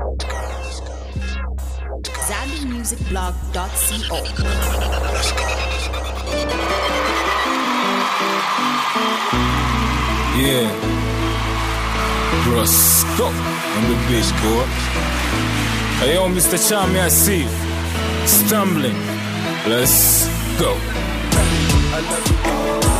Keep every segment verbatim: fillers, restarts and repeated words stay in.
zambi music blog dot co. Yeah, Brusco on the bitch, boy. Hey, yo, Mister Chami, I see you. Stumbling. Let's go. I love you.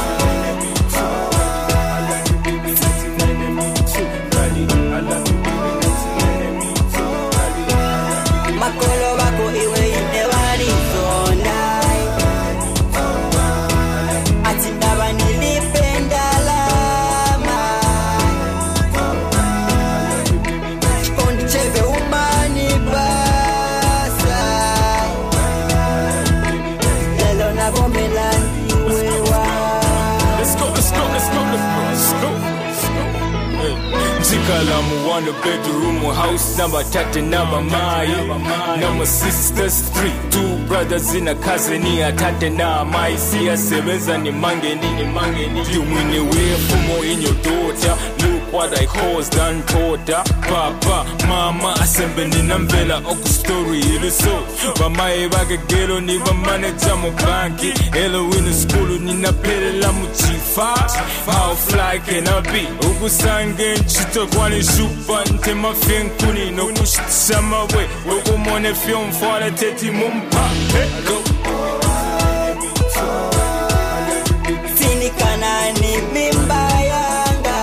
Makolo bako iwe inewari zonai Atindaba nilipenda lama Kondicheve umani basa Lelo na gomela niwewa Let's go, let's go, let's go, let's go, let's go. Zikalamu one bedroom house number thirty number my number sisters three two brothers in a cousin ya tate na my see sevenza ni mangeni ni mangeni you win away from in your daughter look what I caused and daughter papa mama asembeni nambela oku story ili so mama ebage gelo ni ba manager mu banki hello in school ni na pelela mu chifa how fly can I be ugusange chito kwani shupa ntema fenkuni no kushama we ukumone film for the teti mumpa go Sini kanani mimba yanga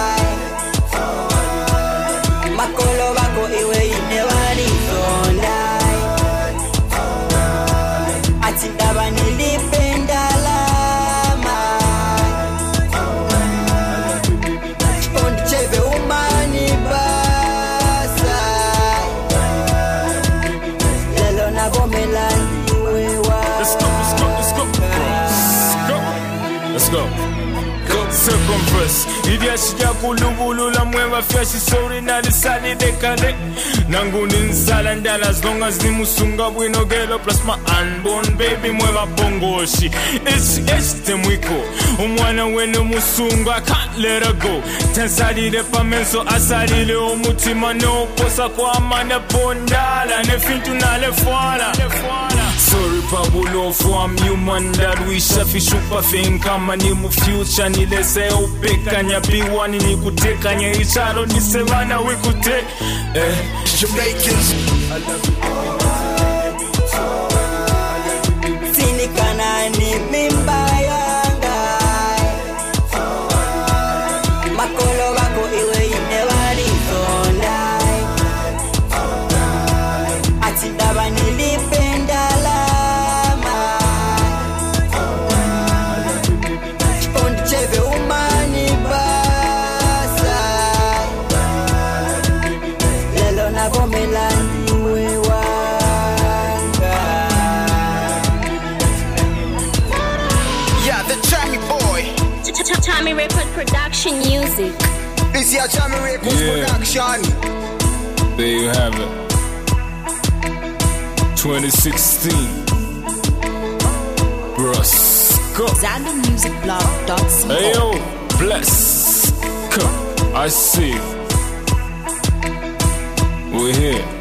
Makolo bako iwe inewari zonai Atindaba nilipenda lama Kondicheve umani basa Lelo na gomela niwewa let's go let's go let's go let's go go circumverse Idia shija kulubulula mweva fyashi sorry na disali dekade Nanguni nzala ndala as long as ni musunga bwino gelo plus my unborn baby mweva bongoshi It's it's temwiko umwana wenu musunga I can't let her go Tensali de pamenso asali le omutima no posa kwa amana bondala Nefintu na le fwala Sorry Pablo for I'm human that we shafi shupa fin kama ni mu future ni lese upeka nya biwani ni kuteka nya icharo ni sevana we kute eh Jamaicans I love you Sini kanani mimba yanga Makolo bako iwe inewari zonai Atindaba nilipenda lama Kondicheve umani basa Lelo na gomela niwe wanga Yeah, the Chami boy. Chami Record Production Music. This is Chami Records Yeah. production. there you have it twenty sixteen Brusco zambi music blog dot co. hey yo bless come I see we're here